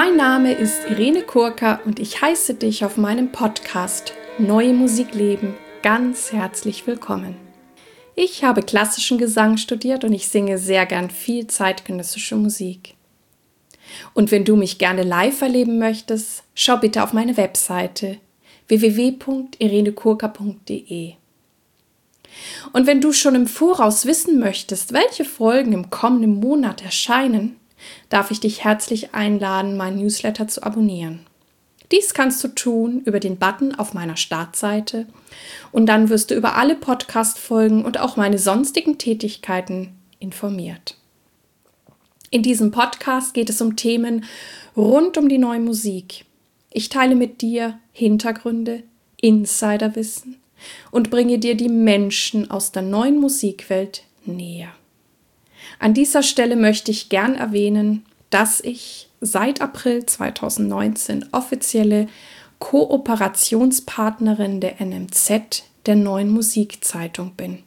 Mein Name ist Irene Kurka und ich heiße dich auf meinem Podcast Neue Musik leben ganz herzlich willkommen. Ich habe klassischen Gesang studiert und ich singe sehr gern viel zeitgenössische Musik. Und wenn du mich gerne live erleben möchtest, schau bitte auf meine Webseite www.irenekurka.de. Und wenn du schon im Voraus wissen möchtest, welche Folgen im kommenden Monat erscheinen, darf ich dich herzlich einladen, meinen Newsletter zu abonnieren. Dies kannst du tun über den Button auf meiner Startseite und dann wirst du über alle Podcast-Folgen und auch meine sonstigen Tätigkeiten informiert. In diesem Podcast geht es um Themen rund um die neue Musik. Ich teile mit dir Hintergründe, Insiderwissen und bringe dir die Menschen aus der neuen Musikwelt näher. An dieser Stelle möchte ich gern erwähnen, dass ich seit April 2019 offizielle Kooperationspartnerin der NMZ, der Neuen Musikzeitung, bin.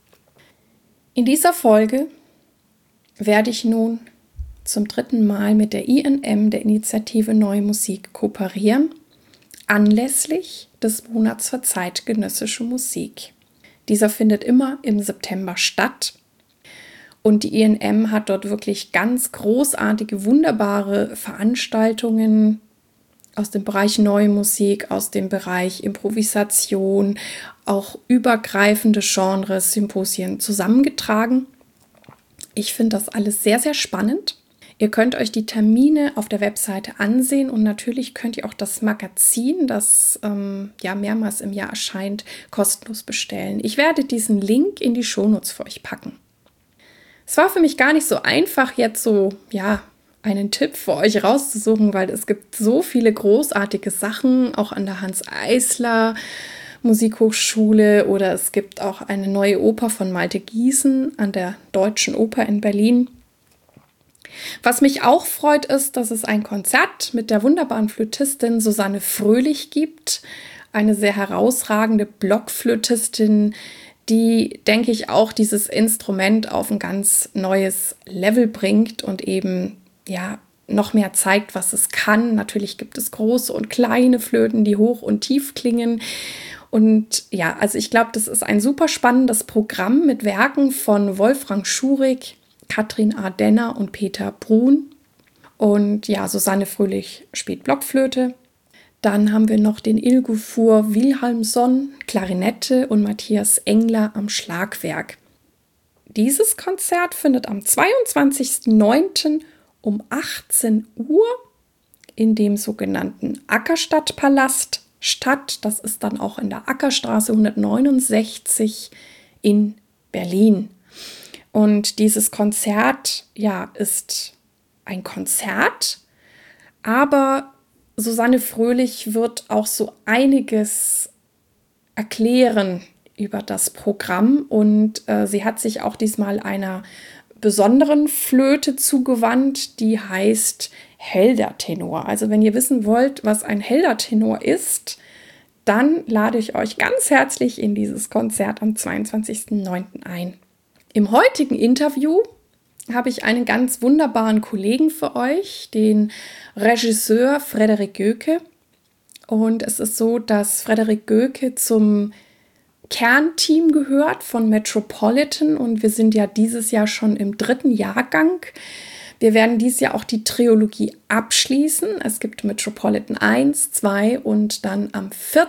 In dieser Folge werde ich nun zum 3. Mal mit der INM, der Initiative Neue Musik, kooperieren, anlässlich des Monats für zeitgenössische Musik. Dieser findet immer im September statt. Und die INM hat dort wirklich ganz großartige, wunderbare Veranstaltungen aus dem Bereich Neue Musik, aus dem Bereich Improvisation, auch übergreifende Genres, Symposien zusammengetragen. Ich finde das alles sehr, sehr spannend. Ihr könnt euch die Termine auf der Webseite ansehen und natürlich könnt ihr auch das Magazin, das mehrmals im Jahr erscheint, kostenlos bestellen. Ich werde diesen Link in die Shownotes für euch packen. Es war für mich gar nicht so einfach, jetzt einen Tipp für euch rauszusuchen, weil es gibt so viele großartige Sachen, auch an der Hanns-Eisler Musikhochschule, oder es gibt auch eine neue Oper von Malte Giesen an der Deutschen Oper in Berlin. Was mich auch freut, ist, dass es ein Konzert mit der wunderbaren Flötistin Susanne Fröhlich gibt, eine sehr herausragende Blockflötistin, die, denke ich, auch dieses Instrument auf ein ganz neues Level bringt und eben noch mehr zeigt, was es kann. Natürlich gibt es große und kleine Flöten, die hoch und tief klingen. Und also ich glaube, das ist ein super spannendes Programm mit Werken von Wolfgang Schurig, Katrin Ardenner und Peter Brun. Und Susanne Fröhlich spielt Blockflöte. Dann haben wir noch den Ilgufur Wilhelmsson, Klarinette und Matthias Engler am Schlagwerk. Dieses Konzert findet am 22.09. um 18 Uhr in dem sogenannten Ackerstadtpalast statt. Das ist dann auch in der Ackerstraße 169 in Berlin. Und dieses Konzert, ist ein Konzert, aber Susanne Fröhlich wird auch so einiges erklären über das Programm und sie hat sich auch diesmal einer besonderen Flöte zugewandt, die heißt Helder-Tenor. Also wenn ihr wissen wollt, was ein Helder-Tenor ist, dann lade ich euch ganz herzlich in dieses Konzert am 22.09. ein. Im heutigen Interview habe ich einen ganz wunderbaren Kollegen für euch, den Regisseur Frederik Göke. Und es ist so, dass Frederik Göke zum Kernteam gehört von Metropolitan und wir sind ja dieses Jahr schon im 3. Jahrgang. Wir werden dieses Jahr auch die Trilogie abschließen. Es gibt Metropolitan 1, 2 und dann am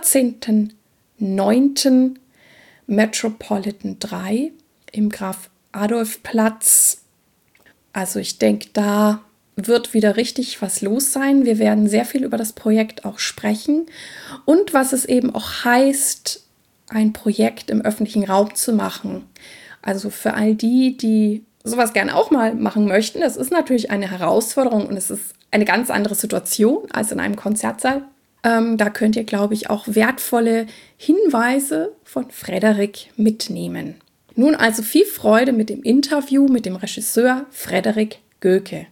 14.09. Metropolitan 3 im Graf-Adolf-Platz. Also ich denke, da wird wieder richtig was los sein. Wir werden sehr viel über das Projekt auch sprechen und was es eben auch heißt, ein Projekt im öffentlichen Raum zu machen. Also für all die, die sowas gerne auch mal machen möchten, das ist natürlich eine Herausforderung und es ist eine ganz andere Situation als in einem Konzertsaal. Da könnt ihr, glaube ich, auch wertvolle Hinweise von Frederik mitnehmen. Nun also viel Freude mit dem Interview mit dem Regisseur Frederik Göke.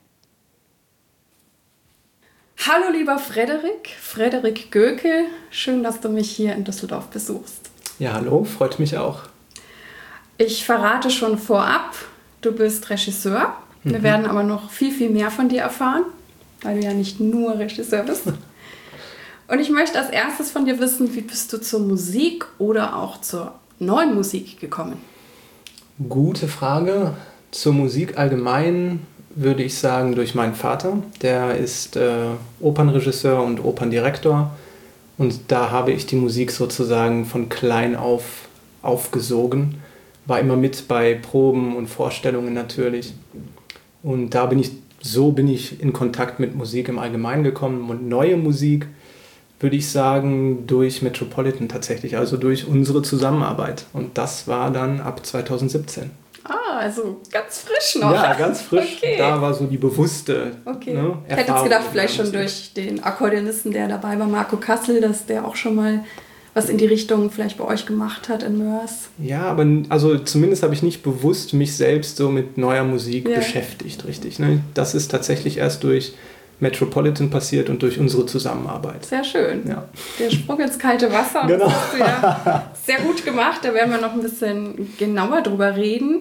Hallo lieber Frederik Göke, schön, dass du mich hier in Düsseldorf besuchst. Ja, hallo, freut mich auch. Ich verrate schon vorab, du bist Regisseur. Wir werden aber noch viel, viel mehr von dir erfahren. weil du ja nicht nur Regisseur bist. Und ich möchte als erstes von dir wissen, wie bist du zur Musik oder auch zur neuen Musik gekommen? Gute Frage. Zur Musik allgemein würde ich sagen durch meinen Vater. Der ist Opernregisseur und Operndirektor. Und da habe ich die Musik sozusagen von klein auf aufgesogen. War immer mit bei Proben und Vorstellungen natürlich. Und da bin ich in Kontakt mit Musik im Allgemeinen gekommen. Und neue Musik würde ich sagen durch Metropolitan tatsächlich, also durch unsere Zusammenarbeit. Und das war dann ab 2017. Ah, also ganz frisch noch. Ja, ganz frisch. Okay. Da war so die bewusste Erfahrung. Ich hätte jetzt gedacht, vielleicht schon durch den Akkordeonisten, der dabei war, Marco Kassel, dass der auch schon mal was in die Richtung vielleicht bei euch gemacht hat in Mörs. Ja, aber also zumindest habe ich nicht bewusst mich selbst so mit neuer Musik beschäftigt, richtig. Ne? Das ist tatsächlich erst durch Metropolitan passiert und durch unsere Zusammenarbeit. Sehr schön. Ja. Der Sprung ins kalte Wasser, genau. Das hast du ja sehr gut gemacht. Da werden wir noch ein bisschen genauer drüber reden.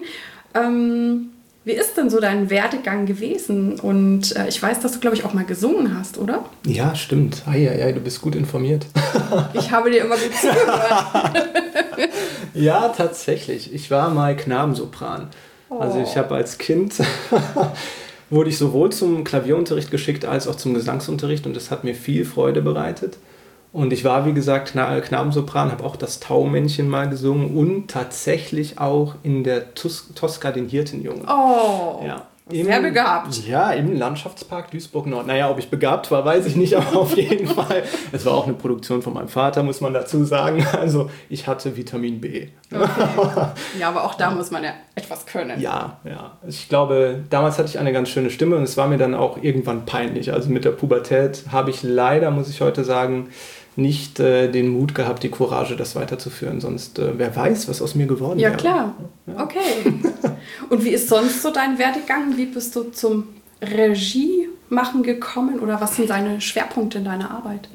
Wie ist denn so dein Werdegang gewesen? Und ich weiß, dass du, glaube ich, auch mal gesungen hast, oder? Ja, stimmt. Du bist gut informiert. Ich habe dir immer gut zugehört. Ja, tatsächlich. Ich war mal Knabensopran. Oh. Also ich habe als Kind... wurde ich sowohl zum Klavierunterricht geschickt als auch zum Gesangsunterricht und das hat mir viel Freude bereitet. Und ich war, wie gesagt, Knabensopran, habe auch das Taumännchen mal gesungen und tatsächlich auch in der Tosca den Hirtenjungen. Oh, ja. Sehr begabt. Ja, im Landschaftspark Duisburg-Nord. Naja, ob ich begabt war, weiß ich nicht, aber auf jeden Fall. Es war auch eine Produktion von meinem Vater, muss man dazu sagen. Also ich hatte Vitamin B. Okay. Ja, aber auch da muss man ja etwas können. Ja. Ich glaube, damals hatte ich eine ganz schöne Stimme und es war mir dann auch irgendwann peinlich. Also mit der Pubertät habe ich leider, muss ich heute sagen, nicht den Mut gehabt, die Courage, das weiterzuführen. Sonst, wer weiß, was aus mir geworden wäre. Ja, klar. Ja. Okay. Und wie ist sonst so dein Werdegang? Wie bist du zum Regie-Machen gekommen? Oder was sind deine Schwerpunkte in deiner Arbeit?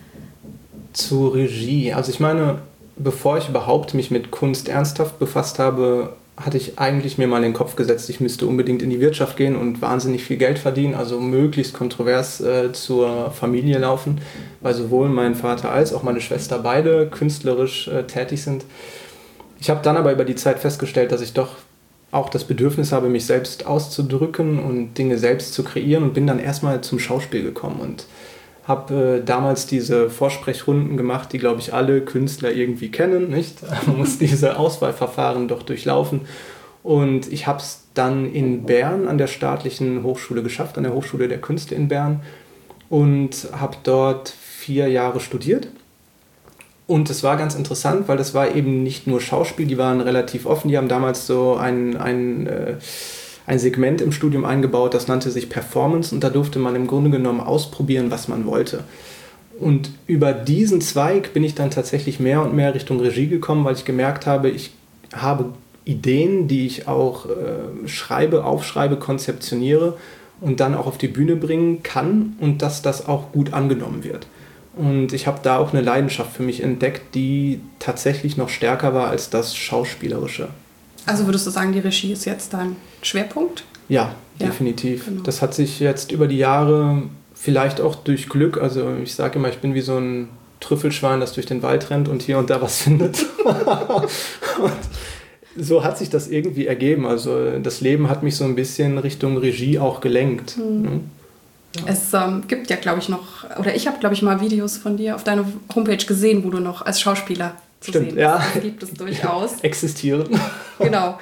Zur Regie. Also ich meine, bevor ich überhaupt mich mit Kunst ernsthaft befasst habe, hatte ich eigentlich mir mal in den Kopf gesetzt, ich müsste unbedingt in die Wirtschaft gehen und wahnsinnig viel Geld verdienen, also möglichst kontrovers zur Familie laufen, weil sowohl mein Vater als auch meine Schwester beide künstlerisch tätig sind. Ich habe dann aber über die Zeit festgestellt, dass ich doch auch das Bedürfnis habe, mich selbst auszudrücken und Dinge selbst zu kreieren und bin dann erstmal zum Schauspiel gekommen und habe damals diese Vorsprechrunden gemacht, die, glaube ich, alle Künstler irgendwie kennen, nicht? Man muss diese Auswahlverfahren doch durchlaufen. Und ich habe es dann in Bern an der staatlichen Hochschule geschafft, an der Hochschule der Künste in Bern und habe dort 4 Jahre studiert. Und es war ganz interessant, weil das war eben nicht nur Schauspiel, die waren relativ offen, die haben damals so ein Segment im Studium eingebaut, das nannte sich Performance und da durfte man im Grunde genommen ausprobieren, was man wollte. Und über diesen Zweig bin ich dann tatsächlich mehr und mehr Richtung Regie gekommen, weil ich gemerkt habe, ich habe Ideen, die ich auch aufschreibe, konzeptioniere und dann auch auf die Bühne bringen kann und dass das auch gut angenommen wird. Und ich habe da auch eine Leidenschaft für mich entdeckt, die tatsächlich noch stärker war als das Schauspielerische. Also würdest du sagen, die Regie ist jetzt dein Schwerpunkt? Ja, definitiv. Genau. Das hat sich jetzt über die Jahre vielleicht auch durch Glück, also ich sage immer, ich bin wie so ein Trüffelschwein, das durch den Wald rennt und hier und da was findet. Und so hat sich das irgendwie ergeben. Also das Leben hat mich so ein bisschen Richtung Regie auch gelenkt. Mhm. Ja. Es gibt ja, glaube ich, noch, oder ich habe, glaube ich, mal Videos von dir auf deiner Homepage gesehen, wo du noch als Schauspieler zu sehen bist. Ja. Das gibt es durchaus. Existieren. Genau.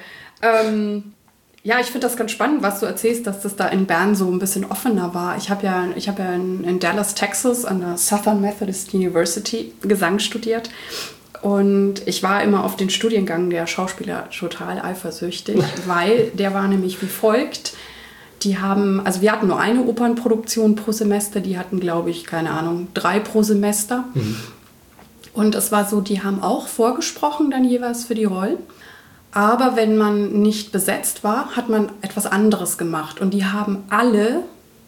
Ja, ich finde das ganz spannend, was du erzählst, dass das da in Bern so ein bisschen offener war. Ich habe ja in Dallas, Texas an der Southern Methodist University Gesang studiert. Und ich war immer auf den Studiengang der Schauspieler total eifersüchtig, weil der war nämlich wie folgt. Wir hatten nur eine Opernproduktion pro Semester, die hatten, glaube ich, 3 pro Semester. Mhm. Und es war so, die haben auch vorgesprochen dann jeweils für die Rollen. Aber wenn man nicht besetzt war, hat man etwas anderes gemacht. Und die haben alle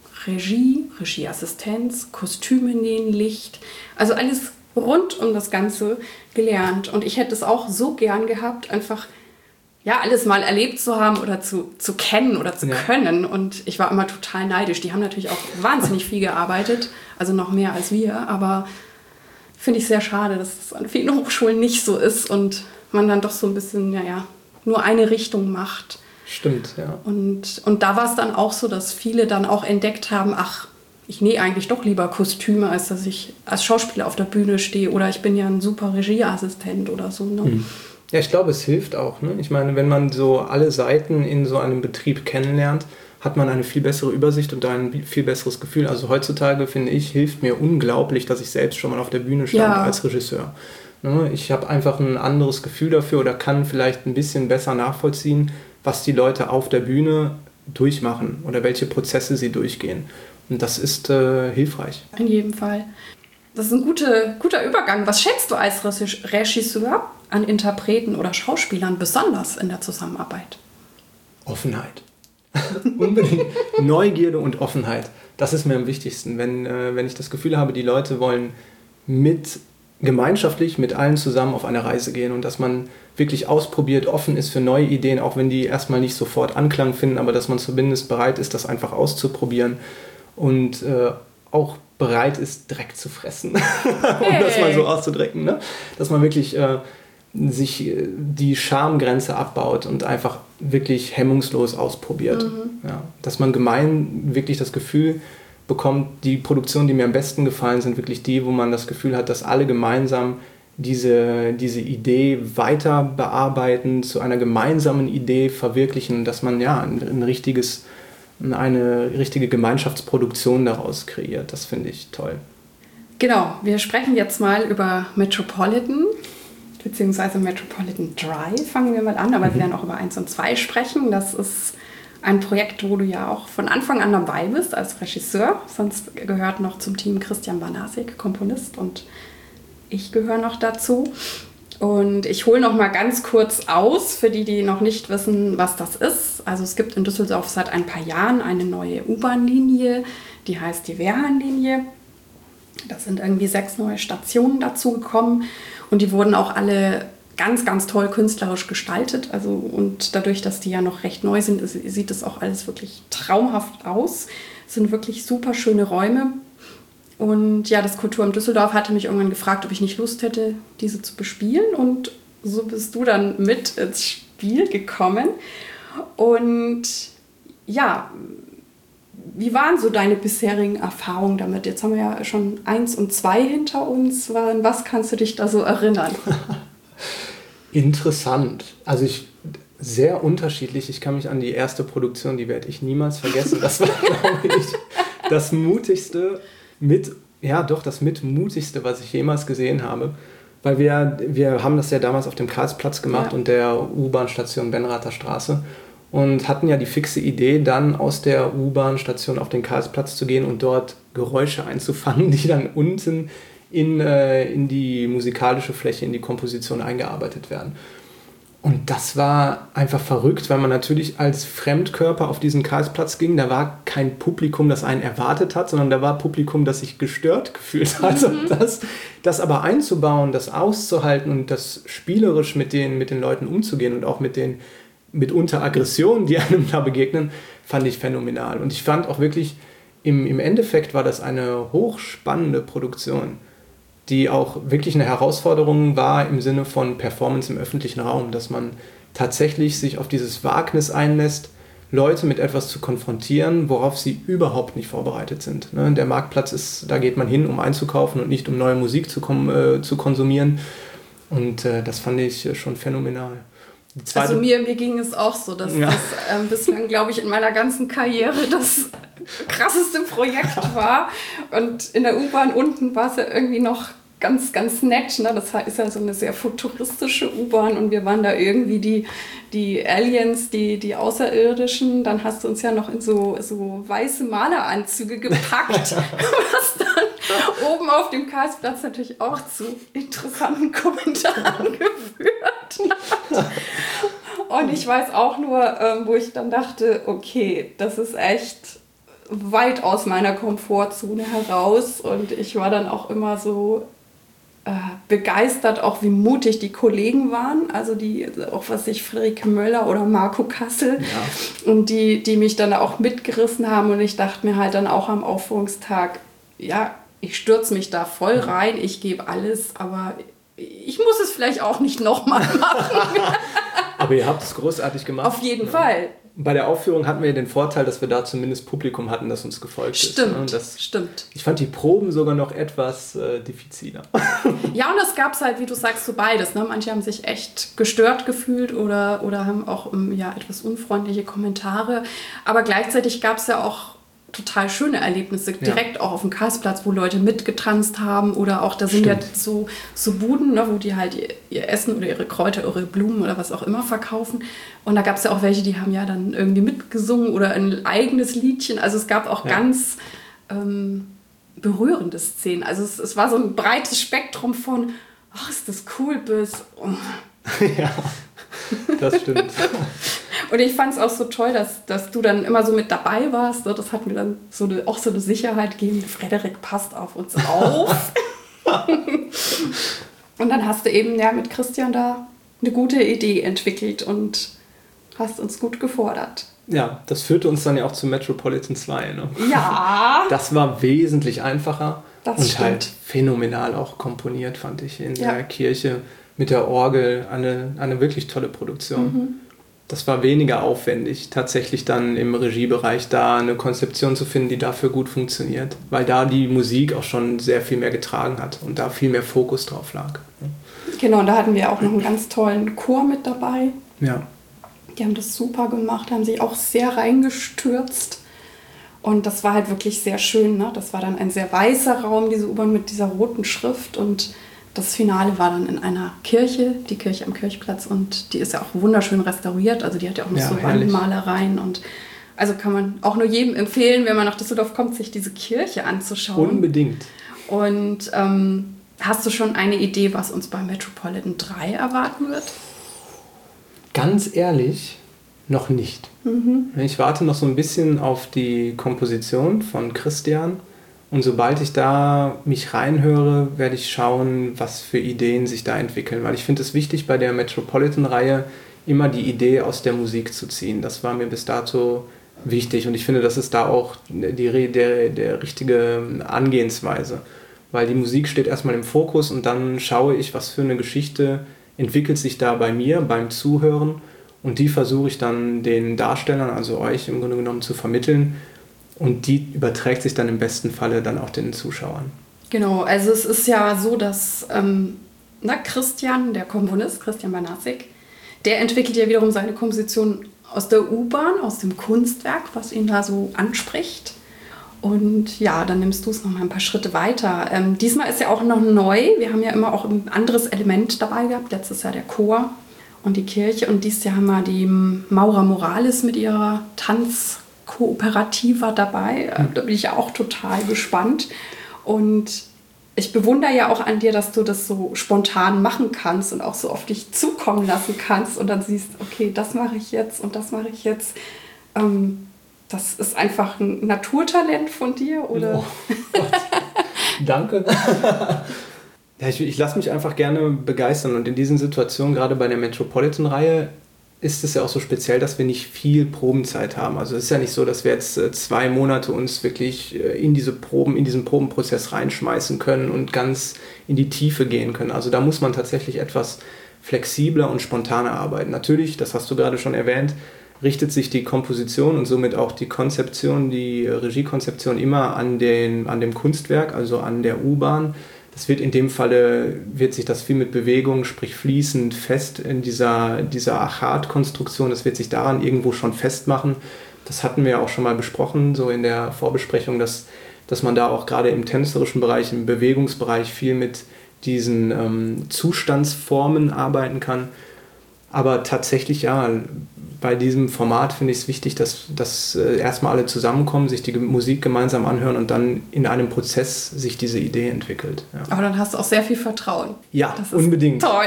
Regieassistenz, Kostüme nähen, Licht, also alles rund um das Ganze gelernt. Und ich hätte es auch so gern gehabt, einfach ja, alles mal erlebt zu haben oder zu kennen oder zu können. Und ich war immer total neidisch. Die haben natürlich auch wahnsinnig viel gearbeitet, also noch mehr als wir. Aber finde ich sehr schade, dass es an vielen Hochschulen nicht so ist und man dann doch so ein bisschen, nur eine Richtung macht. Stimmt, ja. Und da war es dann auch so, dass viele dann auch entdeckt haben, ach, ich nähe eigentlich doch lieber Kostüme, als dass ich als Schauspieler auf der Bühne stehe. Oder ich bin ja ein super Regieassistent oder so. Ne? Mhm. Ja, ich glaube, es hilft auch. Ne? Ich meine, wenn man so alle Seiten in so einem Betrieb kennenlernt, hat man eine viel bessere Übersicht und ein viel besseres Gefühl. Also heutzutage, finde ich, hilft mir unglaublich, dass ich selbst schon mal auf der Bühne stand als Regisseur. Ne? Ich habe einfach ein anderes Gefühl dafür oder kann vielleicht ein bisschen besser nachvollziehen, was die Leute auf der Bühne durchmachen oder welche Prozesse sie durchgehen. Und das ist hilfreich. In jedem Fall. Das ist ein guter Übergang. Was schätzt du als Regisseur an Interpreten oder Schauspielern besonders in der Zusammenarbeit? Offenheit. Unbedingt. Neugierde und Offenheit. Das ist mir am wichtigsten. Wenn ich das Gefühl habe, die Leute wollen gemeinschaftlich mit allen zusammen auf eine Reise gehen und dass man wirklich ausprobiert, offen ist für neue Ideen, auch wenn die erstmal nicht sofort Anklang finden, aber dass man zumindest bereit ist, das einfach auszuprobieren und auch bereit ist, Dreck zu fressen, um das mal so auszudrücken, ne? Dass man wirklich sich die Schamgrenze abbaut und einfach wirklich hemmungslos ausprobiert. Ja, dass man wirklich das Gefühl bekommt, die Produktionen, die mir am besten gefallen, sind wirklich die, wo man das Gefühl hat, dass alle gemeinsam diese Idee weiter bearbeiten, zu einer gemeinsamen Idee verwirklichen, dass man eine richtige Gemeinschaftsproduktion daraus kreiert. Das finde ich toll. Genau, wir sprechen jetzt mal über Metropolitan, beziehungsweise Metropolitan Drive, fangen wir mal an, aber wir werden auch über 1 und 2 sprechen. Das ist ein Projekt, wo du ja auch von Anfang an dabei bist als Regisseur. Sonst gehört noch zum Team Christian Banasik, Komponist, und ich gehöre noch dazu. Und ich hole noch mal ganz kurz aus, für die noch nicht wissen, was das ist. Also es gibt in Düsseldorf seit ein paar Jahren eine neue U-Bahn-Linie, die heißt die Wehrhahn-Linie. Da sind irgendwie 6 neue Stationen dazu gekommen und die wurden auch alle ganz, ganz toll künstlerisch gestaltet. Also, und dadurch, dass die ja noch recht neu sind, sieht das auch alles wirklich traumhaft aus. Es sind wirklich super schöne Räume. Und ja, das Kulturamt Düsseldorf hatte mich irgendwann gefragt, ob ich nicht Lust hätte, diese zu bespielen. Und so bist du dann mit ins Spiel gekommen. Und ja, wie waren so deine bisherigen Erfahrungen damit? Jetzt haben wir ja schon 1 und 2 hinter uns. An was kannst du dich da so erinnern? Interessant. Also sehr unterschiedlich. Ich kann mich an die erste Produktion, die werde ich niemals vergessen. Das war, glaube ich, das mutigste mutigste, was ich jemals gesehen habe. Weil wir haben das ja damals auf dem Karlsplatz gemacht und der U-Bahn-Station Benrather Straße und hatten ja die fixe Idee, dann aus der U-Bahn-Station auf den Karlsplatz zu gehen und dort Geräusche einzufangen, die dann unten in die musikalische Fläche, in die Komposition eingearbeitet werden. Und das war einfach verrückt, weil man natürlich als Fremdkörper auf diesen Karlsplatz ging. Da war kein Publikum, das einen erwartet hat, sondern da war Publikum, das sich gestört gefühlt hat. Und das aber einzubauen, das auszuhalten und das spielerisch mit den Leuten umzugehen und auch mit den mitunter Aggressionen, die einem da begegnen, fand ich phänomenal. Und ich fand auch wirklich, im Endeffekt war das eine hochspannende Produktion, die auch wirklich eine Herausforderung war im Sinne von Performance im öffentlichen Raum, dass man tatsächlich sich auf dieses Wagnis einlässt, Leute mit etwas zu konfrontieren, worauf sie überhaupt nicht vorbereitet sind. Der Marktplatz da geht man hin, um einzukaufen und nicht um neue Musik zu konsumieren. Und das fand ich schon phänomenal. Also mir ging es auch so, dass das bislang, glaube ich, in meiner ganzen Karriere das krasseste Projekt war. Und in der U-Bahn unten war es ja irgendwie noch ganz, ganz nett. Ne? Das ist ja so eine sehr futuristische U-Bahn und wir waren da irgendwie die Aliens, die Außerirdischen. Dann hast du uns ja noch in so weiße Maleranzüge gepackt, was dann oben auf dem Karlsplatz natürlich auch zu interessanten Kommentaren geführt hat. Und ich weiß auch nur, wo ich dann dachte, okay, das ist echt weit aus meiner Komfortzone heraus. Und ich war dann auch immer so begeistert, auch wie mutig die Kollegen waren, also auch was ich, Friederike Möller oder Marco Kassel, und die mich dann auch mitgerissen haben, und ich dachte mir halt dann auch am Aufführungstag, ja, ich stürze mich da voll rein, ich gebe alles, aber ich muss es vielleicht auch nicht nochmal machen. Aber ihr habt es großartig gemacht. Auf jeden Fall. Bei der Aufführung hatten wir den Vorteil, dass wir da zumindest Publikum hatten, das uns gefolgt ist. Stimmt. Ich fand die Proben sogar noch etwas diffiziler. Ja, und das gab es halt, wie du sagst, so beides. Ne? Manche haben sich echt gestört gefühlt oder haben auch etwas unfreundliche Kommentare. Aber gleichzeitig gab es ja auch total schöne Erlebnisse, direkt auch auf dem Karlsplatz, wo Leute mitgetanzt haben, oder auch, da sind ja so Buden, ne, wo die halt ihr Essen oder ihre Kräuter, ihre Blumen oder was auch immer verkaufen. Und da gab es ja auch welche, die haben ja dann irgendwie mitgesungen oder ein eigenes Liedchen. Also es gab auch ganz berührende Szenen. Also es war so ein breites Spektrum von, ach, ist das cool, bis... Oh. Ja, das stimmt. Und ich fand es auch so toll, dass du dann immer so mit dabei warst. Das hat mir dann auch so eine Sicherheit gegeben. Frederik passt auf uns auf. Und dann hast du eben mit Christian da eine gute Idee entwickelt und hast uns gut gefordert. Ja, das führte uns dann ja auch zu Metropolitan 2. Ne? Ja. Das war wesentlich einfacher und stimmt. halt phänomenal auch komponiert, fand ich, in der Kirche mit der Orgel. Eine wirklich tolle Produktion. Mhm. Das war weniger aufwendig, tatsächlich dann im Regiebereich da eine Konzeption zu finden, die dafür gut funktioniert, weil da die Musik auch schon sehr viel mehr getragen hat und da viel mehr Fokus drauf lag. Genau, und da hatten wir auch noch einen ganz tollen Chor mit dabei. Ja. Die haben das super gemacht, haben sich auch sehr reingestürzt. Und das war halt wirklich sehr schön. Ne? Das war dann ein sehr weißer Raum, diese U-Bahn mit dieser roten Schrift. Und das Finale war dann in einer Kirche, die Kirche am Kirchplatz. Und die ist ja auch wunderschön restauriert. Also die hat ja auch noch so Wandmalereien. Und also kann man auch nur jedem empfehlen, wenn man nach Düsseldorf kommt, sich diese Kirche anzuschauen. Unbedingt. Und hast du schon eine Idee, was uns bei Metropolitan 3 erwarten wird? Ganz ehrlich, noch nicht. Mhm. Ich warte noch so ein bisschen auf die Komposition von Christian. Und sobald ich da mich reinhöre, werde ich schauen, was für Ideen sich da entwickeln. Weil ich finde es wichtig, bei der Metropolitan-Reihe immer die Idee aus der Musik zu ziehen. Das war mir bis dato wichtig. Und ich finde, das ist da auch der richtige Angehensweise. Weil die Musik steht erstmal im Fokus und dann schaue ich, was für eine Geschichte entwickelt sich da bei mir, beim Zuhören. Und die versuche ich dann den Darstellern, also euch im Grunde genommen, zu vermitteln. Und die überträgt sich dann im besten Falle dann auch den Zuschauern. Genau, also es ist ja so, dass Christian, der Komponist, Christian Banassek, der entwickelt ja wiederum seine Komposition aus der U-Bahn, aus dem Kunstwerk, was ihn da so anspricht. Und ja, dann nimmst du es noch mal ein paar Schritte weiter. Diesmal ist ja auch noch neu. Wir haben ja immer auch ein anderes Element dabei gehabt. Letztes Jahr der Chor und die Kirche. Und dieses Jahr haben wir die Maura Morales mit ihrer Tanzkooperativa dabei. Da bin ich ja auch total gespannt. Und ich bewundere ja auch an dir, dass du das so spontan machen kannst und auch so auf dich zukommen lassen kannst. Und dann siehst, okay, das mache ich jetzt und das mache ich jetzt. Das ist einfach ein Naturtalent von dir, oder? Oh Gott. Danke. Ja, ich lasse mich einfach gerne begeistern. Und in diesen Situationen, gerade bei der Metropolitan-Reihe, ist es ja auch so speziell, dass wir nicht viel Probenzeit haben. Also es ist ja nicht so, dass wir jetzt 2 Monate uns wirklich in diesen Probenprozess reinschmeißen können und ganz in die Tiefe gehen können. Also da muss man tatsächlich etwas flexibler und spontaner arbeiten. Natürlich, das hast du gerade schon erwähnt, richtet sich die Komposition und somit auch die Konzeption, die Regiekonzeption immer an dem Kunstwerk, also an der U-Bahn. Das wird in dem Falle, wird sich das viel mit Bewegung, sprich fließend fest in dieser Achat-Konstruktion, das wird sich daran irgendwo schon festmachen. Das hatten wir auch schon mal besprochen, so in der Vorbesprechung, dass man da auch gerade im tänzerischen Bereich, im Bewegungsbereich viel mit diesen Zustandsformen arbeiten kann. Aber tatsächlich, ja, bei diesem Format finde ich es wichtig, dass erstmal alle zusammenkommen, sich die Musik gemeinsam anhören und dann in einem Prozess sich diese Idee entwickelt. Ja. Aber dann hast du auch sehr viel Vertrauen. Ja, das ist unbedingt. Toll.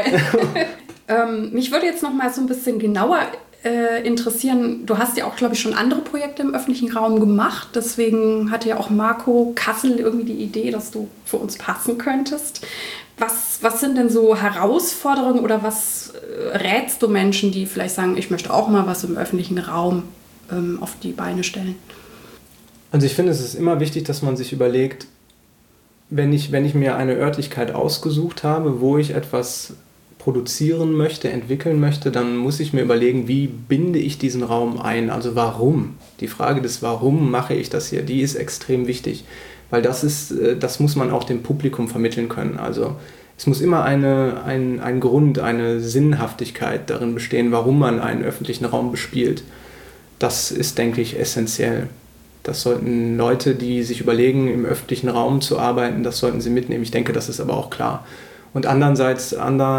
Mich würde jetzt noch mal so ein bisschen genauer interessieren. Du hast ja auch, glaube ich, schon andere Projekte im öffentlichen Raum gemacht. Deswegen hatte ja auch Marco Kassel irgendwie die Idee, dass du für uns passen könntest. Was sind denn so Herausforderungen oder was rätst du Menschen, die vielleicht sagen, ich möchte auch mal was im öffentlichen Raum auf die Beine stellen? Also ich finde, es ist immer wichtig, dass man sich überlegt, wenn ich mir eine Örtlichkeit ausgesucht habe, wo ich etwas produzieren möchte, entwickeln möchte, dann muss ich mir überlegen, wie binde ich diesen Raum ein? Also warum? Die Frage des Warum mache ich das hier, die ist extrem wichtig, weil das muss man auch dem Publikum vermitteln können. Also es muss immer ein Grund, eine Sinnhaftigkeit darin bestehen, warum man einen öffentlichen Raum bespielt. Das ist, denke ich, essentiell. Das sollten Leute, die sich überlegen, im öffentlichen Raum zu arbeiten, das sollten sie mitnehmen. Ich denke, das ist aber auch klar. Und andererseits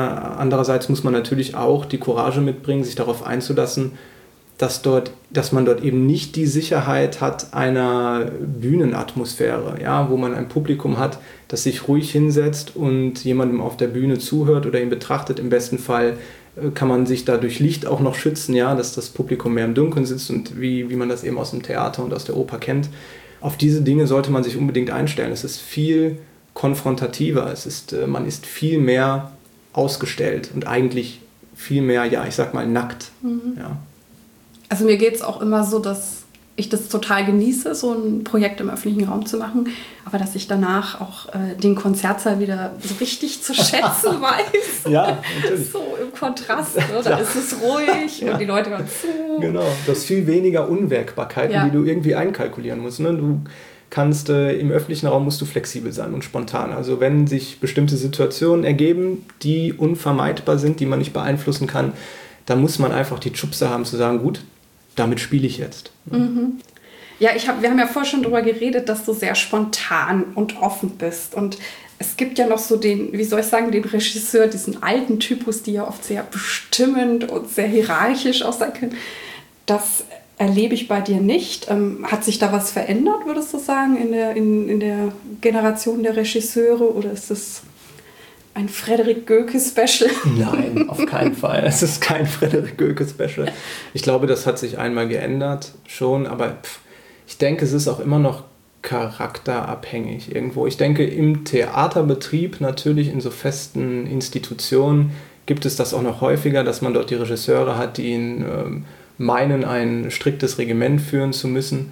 muss man natürlich auch die Courage mitbringen, sich darauf einzulassen, dass man dort eben nicht die Sicherheit hat einer Bühnenatmosphäre, ja, wo man ein Publikum hat, das sich ruhig hinsetzt und jemandem auf der Bühne zuhört oder ihn betrachtet. Im besten Fall kann man sich da durch Licht auch noch schützen, ja, dass das Publikum mehr im Dunkeln sitzt und wie man das eben aus dem Theater und aus der Oper kennt. Auf diese Dinge sollte man sich unbedingt einstellen. Es ist viel konfrontativer, man ist viel mehr ausgestellt und eigentlich viel mehr, ja, ich sag mal, nackt. Mhm. Ja. Also mir geht es auch immer so, dass ich das total genieße, so ein Projekt im öffentlichen Raum zu machen, aber dass ich danach auch den Konzertsaal wieder so richtig zu schätzen weiß. Ja, natürlich. So im Kontrast, ne? Da ist es ruhig und die Leute hören zu. Genau, du hast viel weniger Unwägbarkeiten, die du irgendwie einkalkulieren musst. Ne? Du kannst im öffentlichen Raum musst du flexibel sein und spontan. Also wenn sich bestimmte Situationen ergeben, die unvermeidbar sind, die man nicht beeinflussen kann, dann muss man einfach die Schubse haben zu sagen, gut, damit spiele ich jetzt. Mhm. Ja, wir haben ja vorher schon darüber geredet, dass du sehr spontan und offen bist. Und es gibt ja noch so den Regisseur, diesen alten Typus, die ja oft sehr bestimmend und sehr hierarchisch auch sein können. Das erlebe ich bei dir nicht. Hat sich da was verändert, würdest du sagen, in der Generation der Regisseure? Oder ist es ein Frederik Göke-Special? Nein, auf keinen Fall. Es ist kein Frederik Göke-Special. Ich glaube, das hat sich einmal geändert schon, aber ich denke, es ist auch immer noch charakterabhängig irgendwo. Ich denke, im Theaterbetrieb, natürlich in so festen Institutionen, gibt es das auch noch häufiger, dass man dort die Regisseure hat, die ihn meinen, ein striktes Regiment führen zu müssen.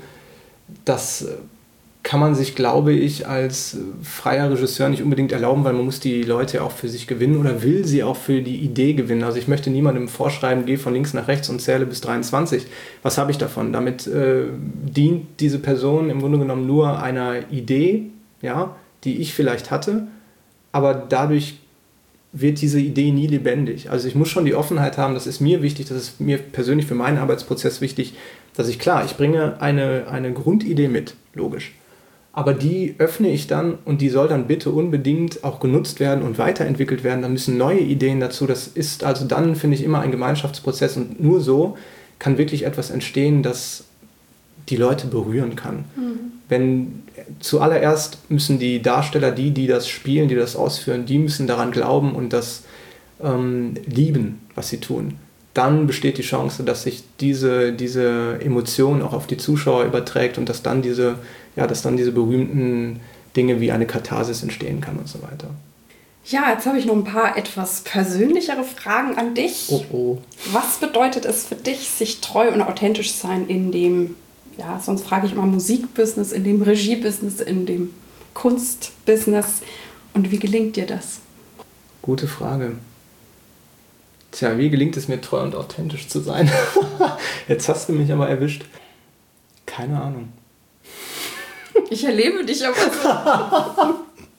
Das kann man sich, glaube ich, als freier Regisseur nicht unbedingt erlauben, weil man muss die Leute auch für sich gewinnen oder will sie auch für die Idee gewinnen. Also ich möchte niemandem vorschreiben, geh von links nach rechts und zähle bis 23. Was habe ich davon? Damit dient diese Person im Grunde genommen nur einer Idee, ja, die ich vielleicht hatte, aber dadurch wird diese Idee nie lebendig. Also ich muss schon die Offenheit haben, das ist mir wichtig, das ist mir persönlich für meinen Arbeitsprozess wichtig, dass ich bringe eine Grundidee mit, logisch. Aber die öffne ich dann und die soll dann bitte unbedingt auch genutzt werden und weiterentwickelt werden. Da müssen neue Ideen dazu. Das ist also dann, finde ich, immer ein Gemeinschaftsprozess und nur so kann wirklich etwas entstehen, das die Leute berühren kann. Mhm. Zuallererst müssen die Darsteller, die das spielen, die das ausführen, die müssen daran glauben und das lieben, was sie tun. Dann besteht die Chance, dass sich diese Emotion auch auf die Zuschauer überträgt und dass dann diese berühmten Dinge wie eine Katharsis entstehen kann und so weiter. Ja, jetzt habe ich noch ein paar etwas persönlichere Fragen an dich. Oh. Was bedeutet es für dich, sich treu und authentisch sein in dem, ja, sonst frage ich immer Musikbusiness, in dem Regiebusiness, in dem Kunstbusiness? Und wie gelingt dir das? Gute Frage. Tja, wie gelingt es mir, treu und authentisch zu sein? Jetzt hast du mich aber erwischt. Keine Ahnung. Ich erlebe dich aber so.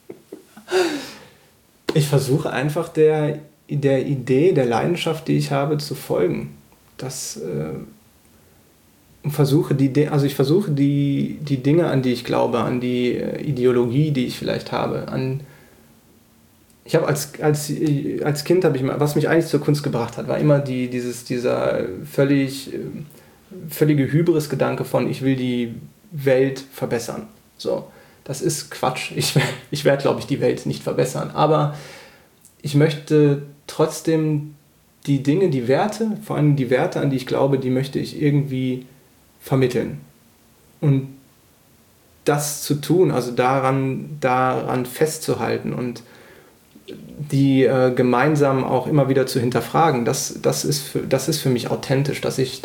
Ich versuche einfach der Idee, der Leidenschaft, die ich habe, zu folgen. Ich versuche die Dinge, an die ich glaube, an die Ideologie, die ich vielleicht habe, ich habe als Kind, was mich eigentlich zur Kunst gebracht hat, war immer dieser völlige Hybris-Gedanke von, ich will die Welt verbessern. So, das ist Quatsch. Ich werde, glaube ich, die Welt nicht verbessern. Aber ich möchte trotzdem die Dinge, die Werte, vor allem die Werte, an die ich glaube, die möchte ich irgendwie vermitteln. Und das zu tun, also daran festzuhalten und die gemeinsam auch immer wieder zu hinterfragen. Das ist für mich authentisch, dass ich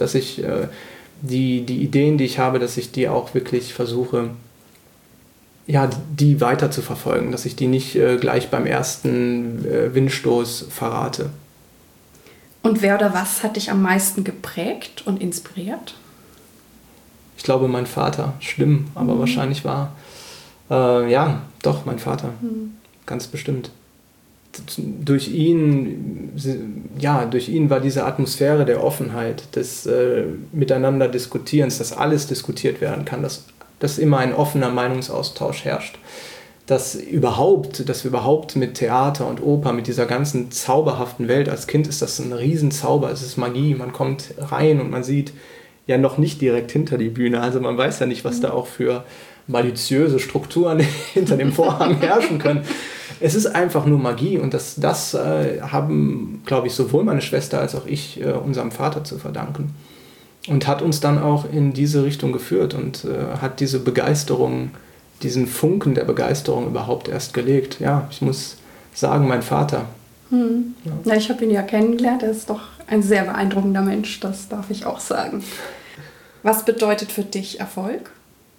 die Ideen, die ich habe, dass ich die auch wirklich versuche, ja, die weiter zu verfolgen, dass ich die nicht gleich beim ersten Windstoß verrate. Und wer oder was hat dich am meisten geprägt und inspiriert? Ich glaube, mein Vater, schlimm, aber wahrscheinlich war, ja, doch, mein Vater, ganz bestimmt. Durch ihn war diese Atmosphäre der Offenheit, des Miteinander Diskutierens, dass alles diskutiert werden kann, dass immer ein offener Meinungsaustausch herrscht. Dass wir überhaupt mit Theater und Oper, mit dieser ganzen zauberhaften Welt, als Kind ist das ein Riesenzauber, es ist Magie, man kommt rein und man sieht ja noch nicht direkt hinter die Bühne, also man weiß ja nicht, was da auch für maliziöse Strukturen hinter dem Vorhang herrschen können. Es ist einfach nur Magie und das haben, glaube ich, sowohl meine Schwester als auch ich unserem Vater zu verdanken. Und hat uns dann auch in diese Richtung geführt und hat diese Begeisterung, diesen Funken der Begeisterung überhaupt erst gelegt. Ja, ich muss sagen, mein Vater. Ja, ich habe ihn ja kennengelernt, er ist doch ein sehr beeindruckender Mensch, das darf ich auch sagen. Was bedeutet für dich Erfolg?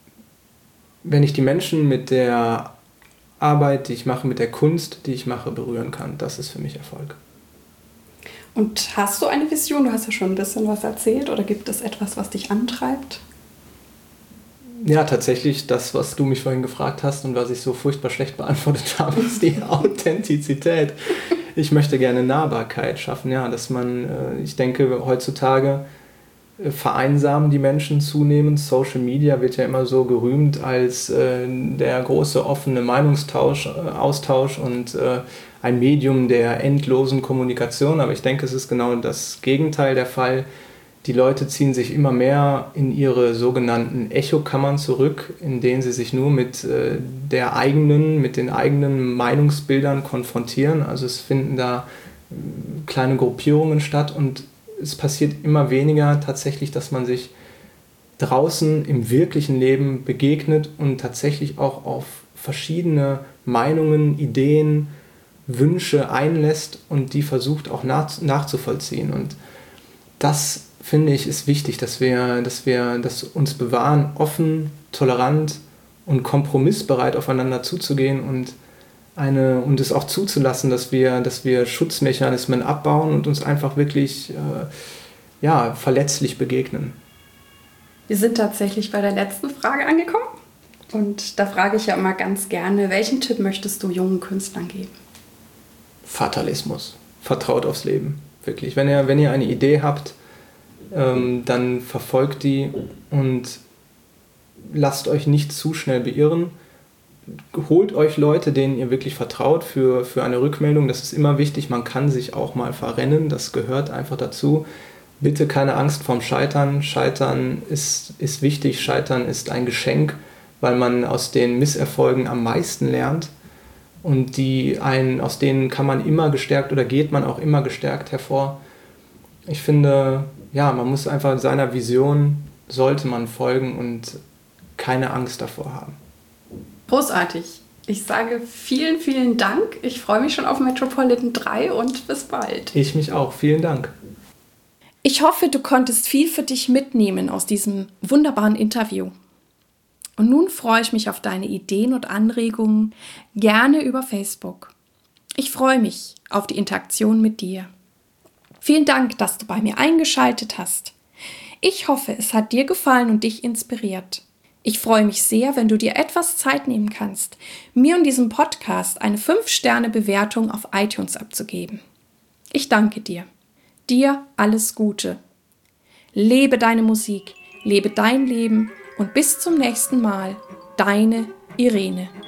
Wenn ich die Menschen mit der Arbeit, die ich mache, mit der Kunst, die ich mache, berühren kann, das ist für mich Erfolg. Und hast du eine Vision? Du hast ja schon ein bisschen was erzählt. Oder gibt es etwas, was dich antreibt? Ja, tatsächlich das, was du mich vorhin gefragt hast und was ich so furchtbar schlecht beantwortet habe, ist die Authentizität. Ich möchte gerne Nahbarkeit schaffen. Ja, dass man, ich denke, heutzutage vereinsamen die Menschen zunehmend. Social Media wird ja immer so gerühmt als der große offene Austausch und ein Medium der endlosen Kommunikation. Aber ich denke, es ist genau das Gegenteil der Fall. Die Leute ziehen sich immer mehr in ihre sogenannten Echokammern zurück, in denen sie sich nur mit den eigenen Meinungsbildern konfrontieren. Also es finden da kleine Gruppierungen statt und es passiert immer weniger tatsächlich, dass man sich draußen im wirklichen Leben begegnet und tatsächlich auch auf verschiedene Meinungen, Ideen, Wünsche einlässt und die versucht auch nachzuvollziehen. Und das, finde ich, ist wichtig, dass wir das uns bewahren, offen, tolerant und kompromissbereit aufeinander zuzugehen und es auch zuzulassen, dass wir Schutzmechanismen abbauen und uns einfach wirklich verletzlich begegnen. Wir sind tatsächlich bei der letzten Frage angekommen. Und da frage ich ja immer ganz gerne, welchen Tipp möchtest du jungen Künstlern geben? Fatalismus. Vertraut aufs Leben. Wirklich. Wenn ihr eine Idee habt, dann verfolgt die und lasst euch nicht zu schnell beirren. Holt euch Leute, denen ihr wirklich vertraut für eine Rückmeldung. Das ist immer wichtig. Man kann sich auch mal verrennen. Das gehört einfach dazu. Bitte keine Angst vorm Scheitern. Scheitern ist wichtig. Scheitern ist ein Geschenk, weil man aus den Misserfolgen am meisten lernt. Und aus denen kann man immer gestärkt oder geht man auch immer gestärkt hervor. Ich finde, ja, man muss einfach seiner Vision, sollte man folgen und keine Angst davor haben. Großartig. Ich sage vielen, vielen Dank. Ich freue mich schon auf Metropolitan 3 und bis bald. Ich mich auch. Vielen Dank. Ich hoffe, du konntest viel für dich mitnehmen aus diesem wunderbaren Interview. Und nun freue ich mich auf deine Ideen und Anregungen, gerne über Facebook. Ich freue mich auf die Interaktion mit dir. Vielen Dank, dass du bei mir eingeschaltet hast. Ich hoffe, es hat dir gefallen und dich inspiriert. Ich freue mich sehr, wenn du dir etwas Zeit nehmen kannst, mir und diesem Podcast eine 5-Sterne-Bewertung auf iTunes abzugeben. Ich danke dir. Dir alles Gute. Lebe deine Musik, lebe dein Leben und bis zum nächsten Mal, deine Irene.